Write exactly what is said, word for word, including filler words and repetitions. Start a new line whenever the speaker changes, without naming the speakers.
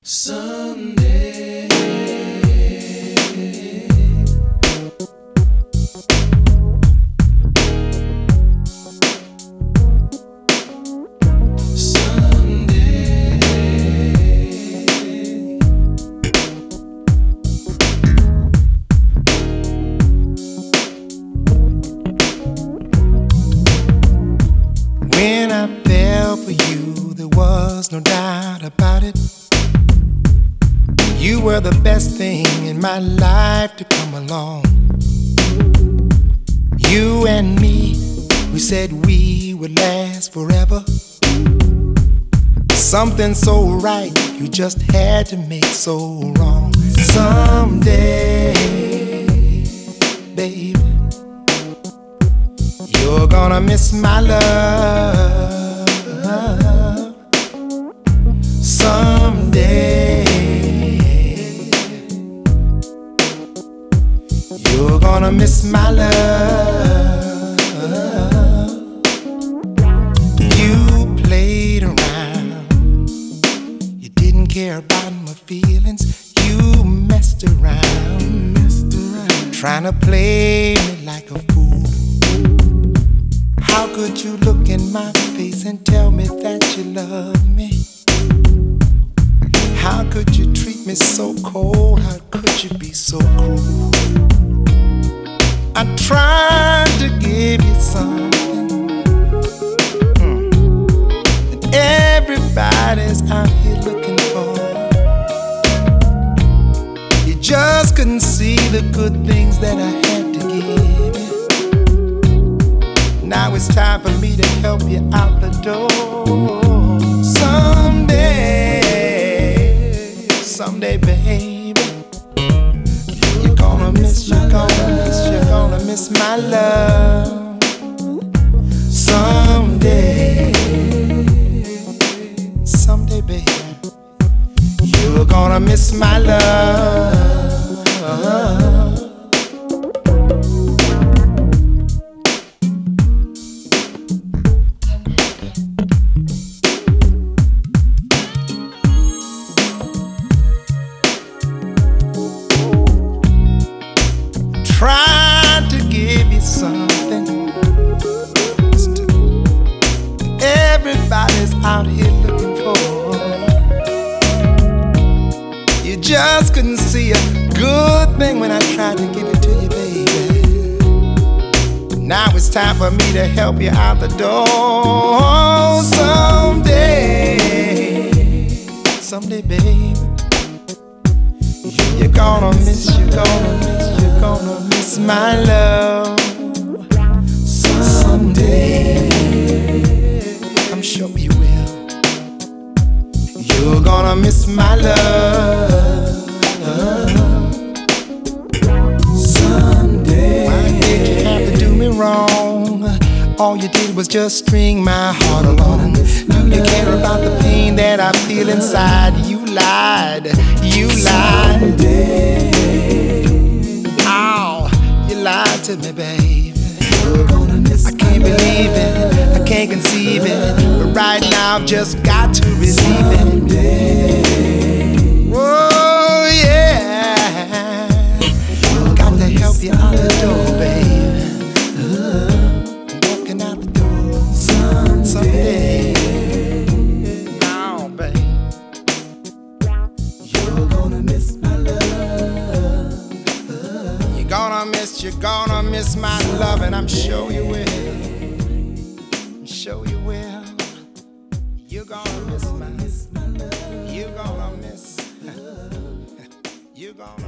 Someday, someday,
when I fell for you, there was no doubt about it. You were the best thing in my life to come along. You and me, we said we would last forever. Something so right, you just had to make so wrong. Someday, baby, you're gonna miss my love. Someday, you're gonna miss my love. You played around, you didn't care about my feelings. You messed around, messed around, trying to play me like a fool. How could you look in my face and tell me that you love me? How could you treat me so cold? How could you be so cruel? I tried to give you something mm. that everybody's out here looking for. You just couldn't see the good things that I had to give you. Now it's time for me to help you out the door. Someday, someday, baby, you're gonna miss, you're gonna miss, you're gonna miss my love. Someday, someday, baby, you're gonna miss my love. Tried to give you something everybody's out here looking for. You just couldn't see a good thing when I tried to give it to you, baby. Now it's time for me to help you out the door. Someday, someday, baby, you're gonna miss, you're gonna miss, you're gonna miss my love. Someday, I'm sure you will. You're gonna miss my love. Someday, why did you have to do me wrong? All you did was just string my heart along. Do you care about the pain that I feel inside? You lied, you lied. Ow, you lied to me, baby. I can't believe it, I can't conceive it, but right now I've just got to receive it. Whoa, yeah, got to help you out the door, baby. Walking out the door someday. Oh, baby, you're gonna miss my love. You're gonna miss, you're gonna miss my love, and I'm sure you will. I'm sure you will. You're gonna miss my, you're gonna miss, you're gonna